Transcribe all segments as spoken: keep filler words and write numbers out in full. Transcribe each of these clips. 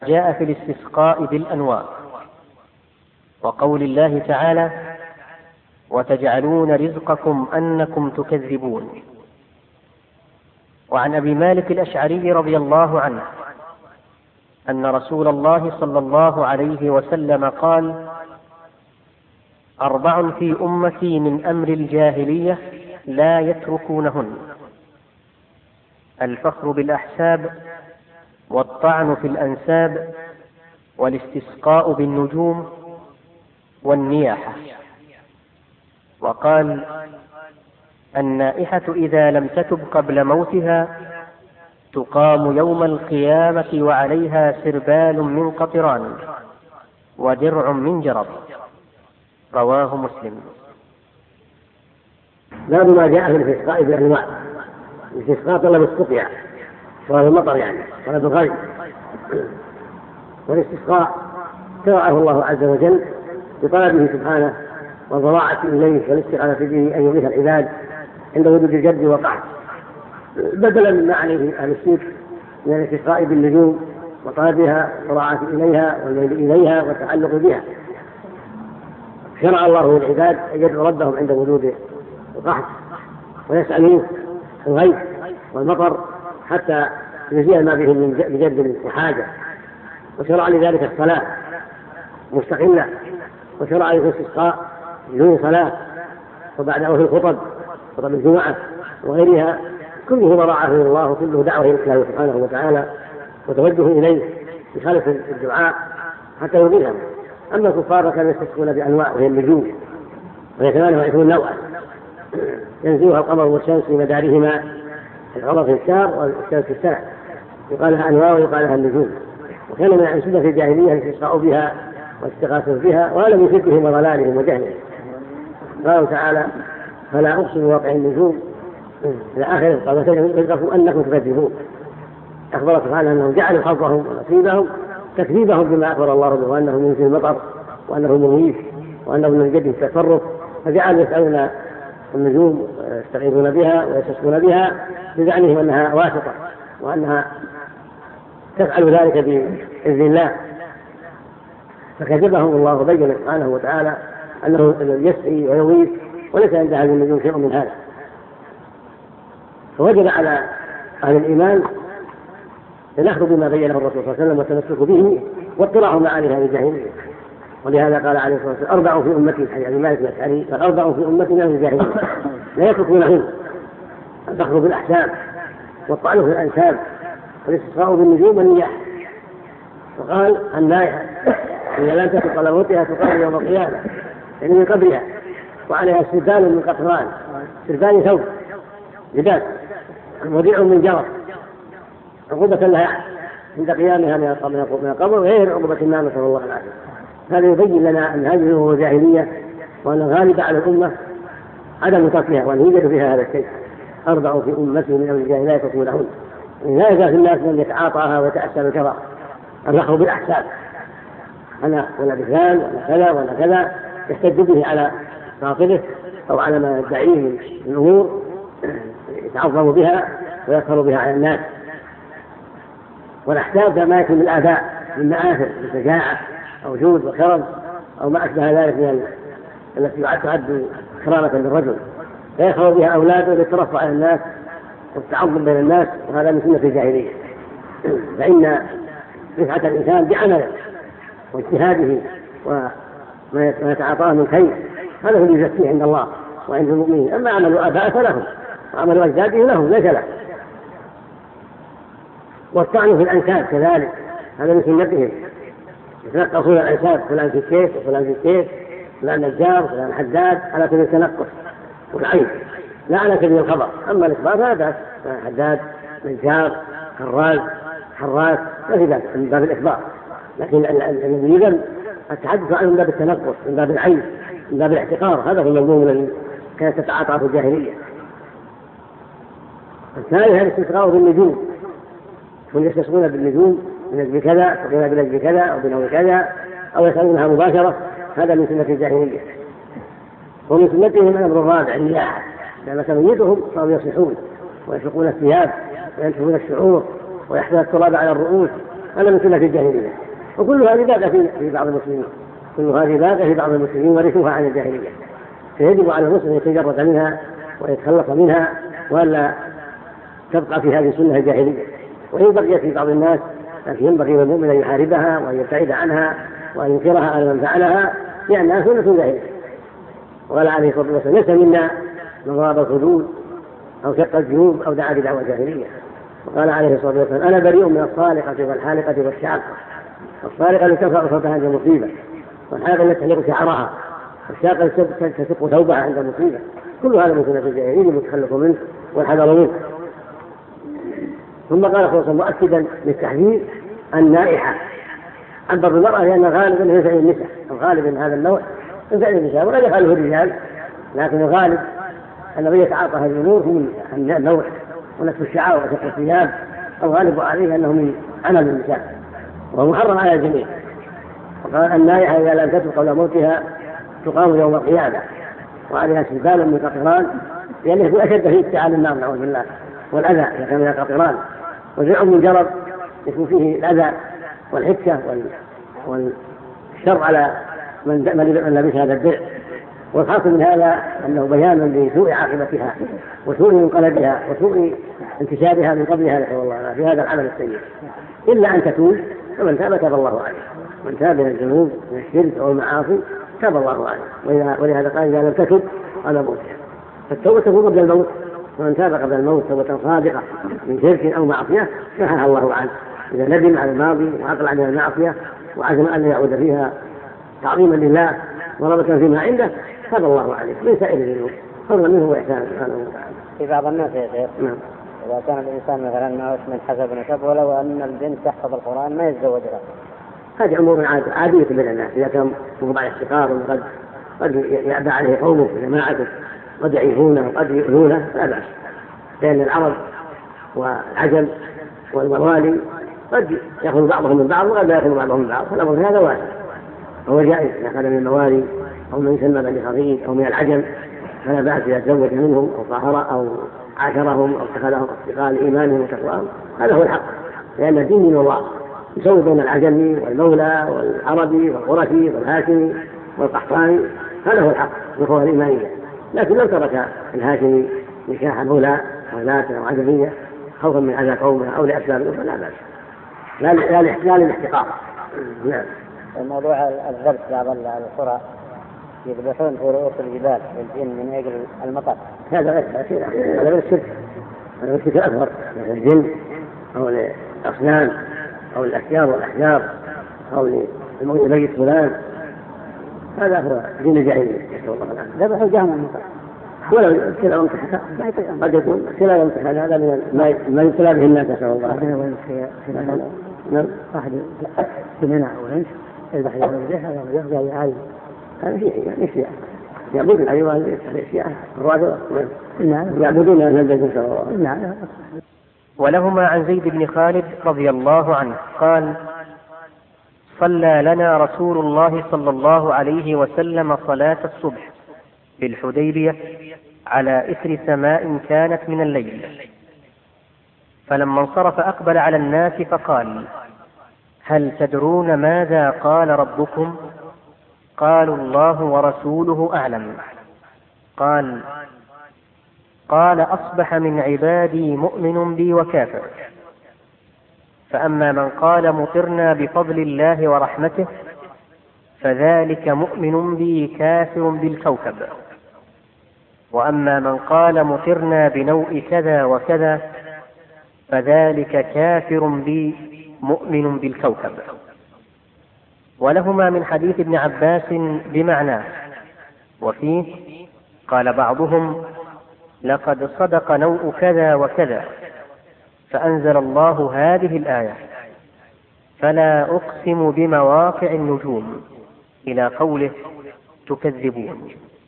جاء في الاستسقاء بالأنواع، وقول الله تعالى: وتجعلون رزقكم أنكم تكذبون. وعن أبي مالك الأشعري رضي الله عنه أن رسول الله صلى الله عليه وسلم قال: أربع في أمتي من أمر الجاهلية لا يتركونهن: الفخر بالأحساب، والطعن في الأنساب، والاستسقاء بالنجوم، والنياحة. وقال: النائحة إذا لم تتب قبل موتها تقام يوم القيامة وعليها سربال من قطران ودرع من جرب. رواه مسلم. باب ما جاء في الاستسقاء بأنواع. الاستسقاء طلب السقيا، طلب المطر، يعني طلب الغيث. والاستسقاء شرعه الله عز وجل بطلبه سبحانه والضراعة إليه والاستغاثة به أن يغيث العباد عند وجود الجد والقحط، بدلا مما عليه أهل الشرك من الاستسقاء بالنجوم وطلبها والضراعة إليها والميل إليها والتعلق بها. شرع الله للعباد أن يدعوا ربهم عند وجود القحط ويسألوه الغيث والمطر حتى يزيل ما به من جد وحاجة. وشرع لذلك الصلاة مستقلة، وشرع الاستسقاء بدون صلاة وبعده في الخطب، خطب الجمعة وغيرها، كله ضراعه إلى الله وكله دعوه إلى الله سبحانه وتعالى وتوجه إليه بخالص الدعاء حتى يغيثهم. أما الكفار كانوا يستسقون بأنواع وهي النجوم، وهي ثمانية وعشرون نوعا ينزلها القمر والشمس في مدارهما العمر في الشهر والشمس في السنة، يقال لها أنواع ويقال لها النجوم. وكان من الأنشدة في الجاهلية الاستسقاء بها والاستغاثة بها، ولم يفدهم وضلالهم وجهلهم. قال تعالى: فلا أقسم بواقع النجوم إلى آخره. قال: وتجعلون رزقكم أنكم تكذبون. أخبر سبحانه أنهم جعلوا حظهم ونصيبهم تكذيبهم بما أخبر الله به، وأنه ينزل المطر وأنه مغيث وأنه من الجد التصرف، فجعلوا يسألون النجوم ويستغيثون بها ويستسقون بها بزعمهم أنها واسطة وأنها تفعل ذلك بإذن الله. فكذبهم الله وبين سبحانه وتعالى أنه يسقي ويغيث وليس عند هذه النجوم شيء من هذا. فوجب على أهل الإيمان أن يأخذوا بما بينه الرسول صلى الله عليه وسلم والتمسك به واطلاع معاني هذه الجاهلية. ولهذا قال عليه الصلاة والسلام: أربع في أمتي، حديث أبي مالك الأشعري قال: أربع في أمتي من الجاهلية لا يتركونهن: الفخر بالأحساب، والطعن في الأنساب، والاستسقاء بالنجوم، والنياحة. وقال: النائحة إذا لم تتب قبل موتها تقام يوم القيامة، يعني من قبرها، وعليها سربال من قطران. سربال ثوب لباس، ودرع من جرب، عقوبة لها عند قيامها من القبر غير عقوبة النار، نسأل الله العافية. هذا يبين لنا أن هذه هو جاهلية، وأن الغالب على الأمة عدم تركها، وأن يوجد فيها هذا الشيء. أربع في أمتي من أمر الجاهلية يتركونهن. لا يزال في الناس من يتعاطاها ويتأسى بالكبر. الفخر بالأحساب، أنا ولا بفلان ولا كذا ولا كذا، يحتج به على باطله أو على ما يدعيه من الأمور، يتعظم بها ويفخر بها على الناس. والأحساب ما يكون من الآباء من مآثر من شجاعة أو جود وكرم أو ما أشبه ذلك من التي تعد كرامة للرجل، فيفخر بها أولاده للترفع على الناس والتعظم بين الناس، وهذا من سنة الجاهلية. فإن رفعة الإنسان بعمله واجتهاده وما يتعاطاه من خير هذا هو اللي يزكيه عند الله وعند المؤمنين. أما عمل آباء فلهم، وعمل أجداده لهم ليس له. والطعن في الأنساب كذلك، هذا من سنتهم، يتنقصون الأنساب، فلان في الكيس وفلان في الكيس، فلان نجار وفلان حداد، على سبيل التنقص والعين لا على سبيل الخبر. أما الإخبار فلا بأس، حداد، نجار، خراز، حراس، ما في بأس من باب الإخبار. لكن الذي يذم التحدث عنه من باب التنقص، من باب العين، من باب الاحتقار، هذا هو المذموم الذي كانت تتعاطى في الجاهلية. الثاني هذا الاستسقاء بالنجوم، هم يستسقون بالنجوم من أجل كذا وبنا من أجل كذا أو بنحو كذا، أو يسألونها مباشرة، هذا من سنة الجاهلية. ومن سنتهم الأمر الرابع النياحة، لما تميتهم صاروا يصيحون ويشقون الثياب وينشفون الشعور ويحمل التراب على الرؤوس هذا من سنة الجاهلية، وكل هذه باقية في بعض المسلمين، كل هذه باقية في بعض المسلمين ورثوها عن الجاهلية، فيجب على المسلم أن يتجرد منها ويتخلص منها ولا تبقى في هذه السنة الجاهلية. وإن بقيت في بعض الناس لكن ينبغي للمؤمن أن يحاربها وأن يبتعد عنها وأن ينكرها على من فعلها لأنها سنة جاهلية. وقال عليه الصلاة والسلام: ليس منا من ضرب الحدود أو شق الجنوب أو دعا بدعوى جاهلية. وقال عليه الصلاة والسلام: أنا بريء من الصالقة والحالقة والشاقة. الصالقة التي ترفع صوتها عند المصيبة، والحالقة التي تحلق شعرها، والشاقة التي تشق ثوبها عند المصيبة. كل هذا من سنة الجاهلية المتخلف منه والحذر منه. ثم قال صلى الله عليه وسلم مؤكدا للتحذير: النائحة عبر بالمرأة لأن غالبا من فعل النساء، الغالب من هذا النوع من فعل النساء ولا يفعله الرجال، لكن الغالب الذي يتعاطى هذه الأمور هو النوع ونكف الشعر وشق الثياب، الغالب عليه أنه من عمل النساء وهو محرم على الجميع. وقال: النائحة إذا لم تتب قبل موتها تقام يوم القيامة وعليها سلسال من قطران، لأنه يكون أشد في اشتعال النار نعوذ بالله والأذى إذا كان من القطران، وزرع من جرب يكون فيه الأذى والحكة والشر على من لبس هذا الدرع. والحاصل من هذا أنه بيان لسوء عاقبتها وسوء منقلبها وسوء انتشارها من قبلها نسأل الله عنها في هذا العمل السيء، إلا أن تتوب، فمن تاب تاب الله عليه، من تاب من الذنوب من الشرك أو المعاصي تاب الله عليه. ولهذا قال: إذا لم تتب على موتها، فالتوبة تكون قبل الموت، ومن تاب قبل الموت توبة صادقة من شرك أو معصية سمحها الله عنه إذا ندم على الماضي وعقل عن المعصية وعزم أن يعود فيها تعظيما لله ورغبة فيما عنده تاب الله عليه من سائر الذنوب فضلا منه وإحسانا سبحانه وتعالى. في بعض الناس يا شيخ نعم. إذا كان الإنسان مثلا معه من حسب نسب ولو أن البنت تحفظ القرآن ما يتزوجها، هذه أمور عادية بين الناس، إذا كان مقبع الاحتقار وقد قد يأبى عليه قومه وجماعته قد يعيفونه وقد يؤذونه لا بأس، لأن العرب والعجم والموالي قد يأخذ بعضهم من بعض وقد لا يأخذ بعضهم من بعض، فالأمر هذا واسع هو جائز. إذا كان من الموالي أو من يسمى بني خفيف أو من العجم فلا بأس إذا تزوج منهم أو طاهر أو عاشرهم أو اتخذهم أصدقاء لإيمانهم وتقواهم، هذا هو الحق، لأن الدين من الله يسوي بين العجمي والمولى والعربي والقرشي والهاشمي والقحطاني، هذا هو الحق بقوة الإيمانية. لكن لو ترك الهاشمي نكاح مولى ولاة أو عجمية خوفا من أذى قومه أو لأسباب فلا بأس، لا لا للاحتقار. نعم. موضوع الذبح بعض القرى يذبحون في رؤوس الجبال للجن من أجل المطر، هذا غير هذا غير الشرك، هذا الشرك الأكبر مثل الجن أو الأصنام أو الأشجار والأحجار أو لميت فلان، هذا هو دين الجاهلية. ذبحوا جهنم المطر ولا كلا وانتحل قد يكون كلا وانتحل، هذا من ما يبتلى به الناس نسأل الله. نعم. واحد سمعنا أولين يذبح يوم الجهة يوم الجهة يعالي هذا شيء نسيا يعبدون أيوة الأشياء الرافضة يعبدون أهل البيت نسأل الله. ولهما عن زيد بن خالد رضي الله عنه قال: صلى لنا رسول الله صلى الله عليه وسلم صلاة الصبح بالحديبية على إثر سماء كانت من الليل، فلما انصرف أقبل على الناس فقال: هل تدرون ماذا قال ربكم؟ قالوا: الله ورسوله أعلم. قال: قال: أصبح من عبادي مؤمن بي وكافر، فأما من قال مطرنا بفضل الله ورحمته فذلك مؤمن بي كافر بالكوكب، وأما من قال مطرنا بنوء كذا وكذا فذلك كافر بي مؤمن بالكوكب. ولهما من حديث ابن عباس بمعناه، وفيه قال بعضهم: لقد صدق نوء كذا وكذا، فأنزل الله هذه الآية: فلا أقسم بمواقع النجوم، إلى قوله: تكذبون.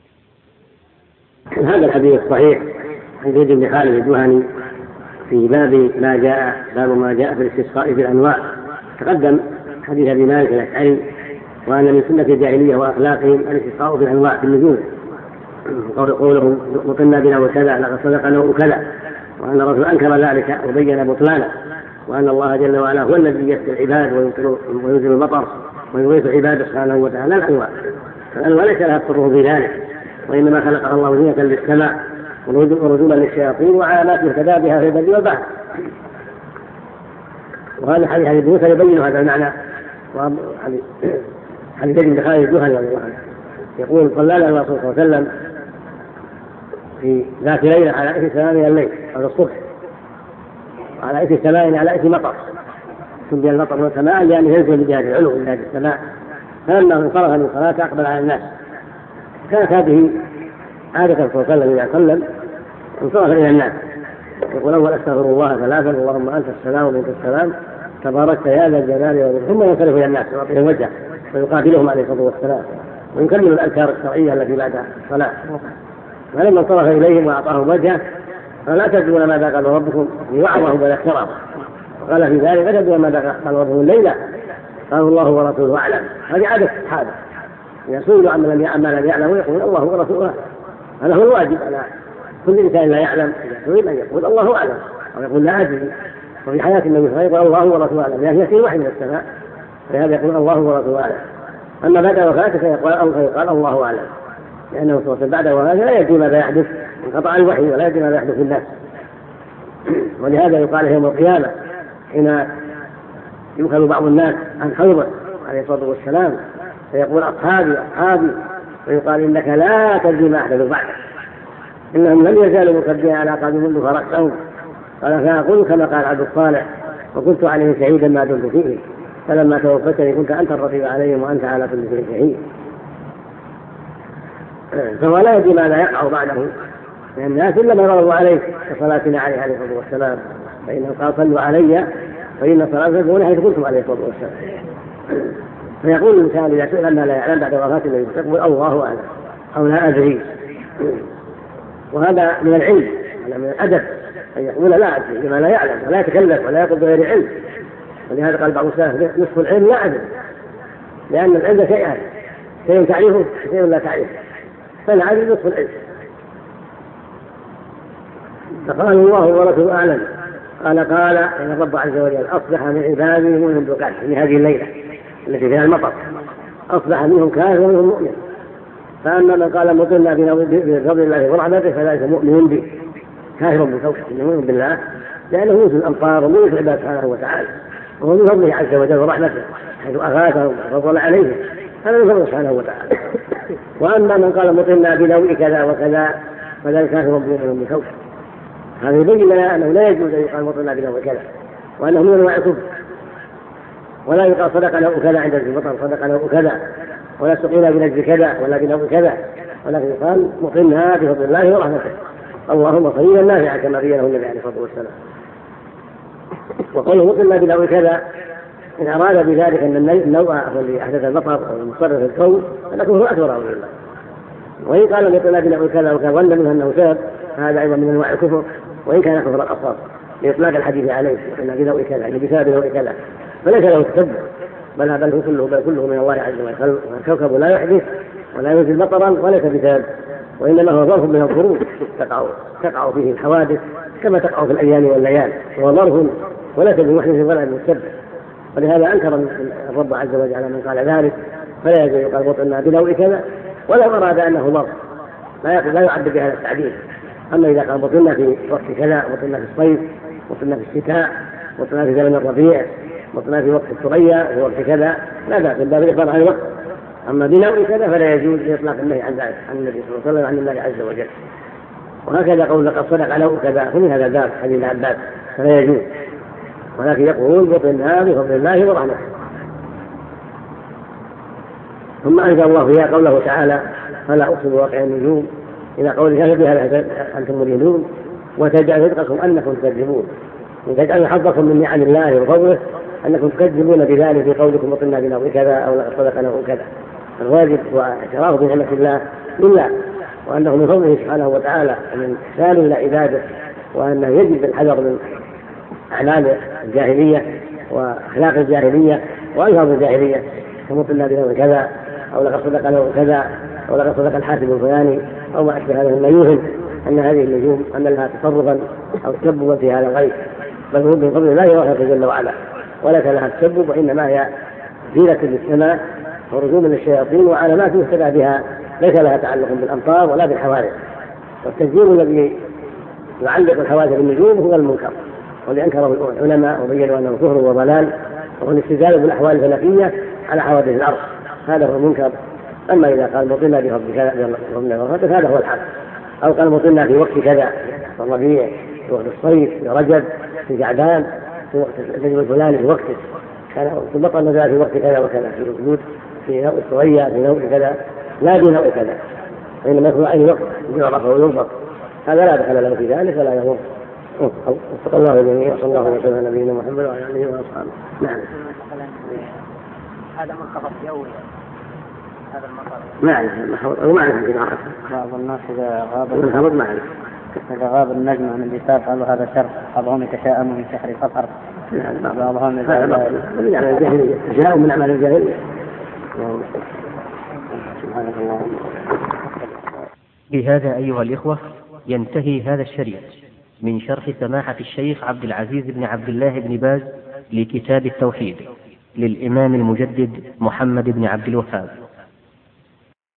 هذا الحديث صحيح عن زيد بن خالد الجهني في باب ما جاء باب ما جاء في الاستسقاء بالأنواع. تقدم حديث أبي مالك الأشعري وأن من سنة الجاهلية وأخلاقهم الاستسقاء بالأنواع في النجوم، قوله مطرنا بنا وكذا لقد صدق نوء كذا، وأن الرسول أنكر ذلك وبين بطلانه وأن الله جل وعلا هو الذي يسقي العباد وينزل المطر ويغيث عباده سبحانه وتعالى. الأنواع الأنواع ليس لها الصرف في ذلك، وإنما خلقها الله زينة للسماء ورجولا للشياطين وعلامات يهتدى بها في البر والبحر. وهذا حديث حديث موسى يبين هذا المعنى. حديث ابن خالد الجهني رضي الله عنه يقول صلى الله عليه وسلم في ذات ليلة على إثر سماء من الليل أو الصبح، على إثر سماء على إثر مطر، سمي المطر والسماء لأنه ينزل بجهة العلو من هذه السماء. فلما انصرف من الصلاة أقبل على الناس. كانت هذه عادة صلى الله عليه وسلم، انصرف إلى الناس يقول أول أستغفر الله ثلاثا اللهم أنت السلام ومنك السلام تباركت يا ذا الجلال والإكرام، ثم ينصرف إلى الناس ويعطيهم وجهه ويقابلهم عليه الصلاة والسلام ويكمل الأذكار الشرعية التي بعد الصلاة. فلما انصرف إليهم وأعطاهم وجهه قال لا تدرون ماذا قال ربكم ليوعظهم ويذكرهم. قال في ذلك لا تدرون ماذا قال ربكم الليلة قالوا الله ورسوله أعلم. هذه عادة الصحابة يسول عما لم يعلم ويقول الله ورسوله. هذا هو الواجب على كل إنسان لا يعلم يريد أن يقول الله أعلم أو يقول لا أدري. وفي حياة النبي صلى الله عليه وسلم الله ورسوله أعلم لأن يأتي الوحي من السماء، فهذا يقول الله ورسوله أعلم. أما بعد وفاته فيقال الله أعلم، لأنه صلى الله عليه وسلم بعد وفاته لا يدري ماذا يحدث، انقطع الوحي ولا يدري ماذا يحدث في الناس. ولهذا يقال يوم القيامة حين يؤخذ بعض الناس عن حوضه عليه الصلاة والسلام فيقول أصحابي أصحابي، ويقال إنك لا تدري ما أحدث بعدك، إنهم لم يزالوا مكبرين على قلبي منذ فرقتهم. قال فأقول كما قال عبد الصالح وكنت عليه شهيدا ما دمت فيه، فلما توفتني كنت أنت الرقيب عليهم وأنت على كل شيء شهيد. فهو لا يدري ماذا يقع بعده من الناس إلا ما رضوا عليه كصلاتنا عليه عليه الصلاة والسلام، فإنه قال صلوا علي فإن صلاتكم تكون حيث كنتم عليه الصلاة والسلام. فيقول الإنسان إذا سئل ما لا يعلم بعد وفاة النبي يقول الله أعلم أو لا أدري. وهذا من العلم، هذا من الأدب أن يقول لا أدري لما لا يعلم ولا يتكلف ولا يقول بغير علم. ولهذا قال بعض السلف نصف العلم لا أدري، لأن العلم شيئان، شيء تعرفه شيء لا تعرفه، فلا أدري نصف العلم. فقال الله ورسوله أعلم. قال قال إن الرب عز وجل أصبح من عباده مؤمن بكافر في هذه الليلة التي فيها المطر، أصبح منهم كافر ومنهم مؤمن. فأما من قال مطلنا بفضل الله ورحمته فذلك مؤمن به كافر بكوكب مؤمن بالله، لأنه يوجد الأمطار ويوجد عباد سبحانه وتعالى، وهو من فضله عز وجل ورحمته حيث أغاثهم وفضل عليهم، هذا من فضله سبحانه وتعالى. وأما من قال مطلنا بنوء كذا وكذا فذلك كافر مؤمن بكوكب. هذا يبين لنا أنه لا يجوز أن يقال مطلنا بنوء كذا، وأنه من أنواع الكفر. ولا يقال صدق نوء كذا عند المطر صدق نوء كذا، ولا سقينا بنجد كذا ولا بنوء كذا، ولكن يقال مطلنا بفضل الله ورحمته اللهم صليا نافعا كما بينه النبي عليه الصلاة والسلام. وقوله مطلنا بنوء كذا إن أراد بذلك أن النوء الذي أحدث المطر أو المصرف في الكون فنكون هو أكبر أمر الله. وإن قال مطلنا بنوء كذا وكان ظن منه أنه سبب هذا أيضا من أنواع الكفر، وإن كان كفر الأصغر لإطلاق الحديث عليه مطلنا بنوء كذا يعني بسبب نوء كذا، فليس له تتبع، بل هذا كله بل كله من الله عز وجل. الكوكب لا يحدث ولا ينزل مطرا وليس بسبب، وإنما هو ظرف من الظروف تقع تقع فيه الحوادث كما تقع في الأيام والليالي، هو ظرف وليس بمحدث ولا بمسبب. ولهذا أنكر الرب عز وجل على من قال ذلك، فلا يجوز يقال مطلنا بنوء كذا ولو أراد أنه ظرف لا لا يعد بهذا التعبير. أما إذا قال مطلنا في وقت كذا، مطلنا في الصيف، مطلنا في الشتاء، مطلنا في زمن الربيع، مطلنا في وقت الثريا في وقت كذا، لا بأس من باب الإخبار عن الوقت. أما بنوء كذا فلا يجوز لإطلاق النهي عن ذلك عن النبي صلى الله عليه وسلم عن الله عز وجل. وهكذا قول لقد صدق نوء كذا فمن هذا الباب حديث العباس فلا يجوز، ولكن يقول مطلنا بفضل الله ورحمته. ثم أنزل الله فيها قوله تعالى فلا أقسم بواقع النجوم إلى قوله فبها أنتم مريدون وتجعل رزقكم أنكم تكذبون، وتجعل حظكم من نعم الله وفضله أنكم تكذبون بذلك في قولكم مطلنا بنوء كذا أو لقد صدق نوء كذا. الواجب هو اعتراف بنعمة الله لله، وأنه من فضله سبحانه وتعالى ومن إحسانه إلى عباده، وأنه يجب الحذر من أعمال الجاهلية وأخلاق الجاهلية وألفاظ الجاهلية كمطلنا بنوء كذا أو لقد صدق نوء كذا أو لقد صدق الحاسب الفلاني أو ما أشبه هذا مما يوهم أن هذه النجوم أن لها تصرفا أو تسببا في هذا الغيب. بل هو من فضل الله ورحمته جل وعلا، وليس لها تسبب، وإنما هي زينة للسماء ورجوم للشياطين وعلامات يهتدى بها، ليس لها تعلق بالأمطار ولا بالحوادث. والتكذيب الذي يعلق الحوادث بالنجوم هو المنكر، والذي أنكره العلماء وبينوا أنه كفر وضلال، وهو الاستدلال بالأحوال الفلكية على حوادث الأرض، هذا هو المنكر. أما إذا قال مطرنا بفضل كذا هذا هو الحق، أو قال مطرنا في وقت كذا، في الربيع، في وقت الصيف، في رجب، في شعبان، في وقت الرجل الفلاني في وقته، كان المطر نزل في وقت كذا وكذا، في الوجود في نوع الثريا في نوع كذا لا في نوع كذا، وإنما يكون أي وقت يعرف وينفق، هذا لا دخل له في ذلك ولا يضر. وفق الله الجميع، صلى الله وسلم على نبينا محمد وعلى آله وأصحابه. نعم. هذا منخفض يومي، هذا المطر. معرفة أو معرفة في معرفة. بعض الناس إذا غاب منخفض معرفة. إذا غاب النجم عن اليسار قالوا هذا شر، بعضهم يتشاءم من سحر سفر. بعضهم يعني الجاهلية، تشاءم من أعمال الجاهلية. سبحانك اللهم. بهذا أيها الإخوة ينتهي هذا الشريط من شرح سماحة الشيخ عبد العزيز بن عبد الله بن باز لكتاب التوحيد للإمام المجدد محمد بن عبد الوهاب.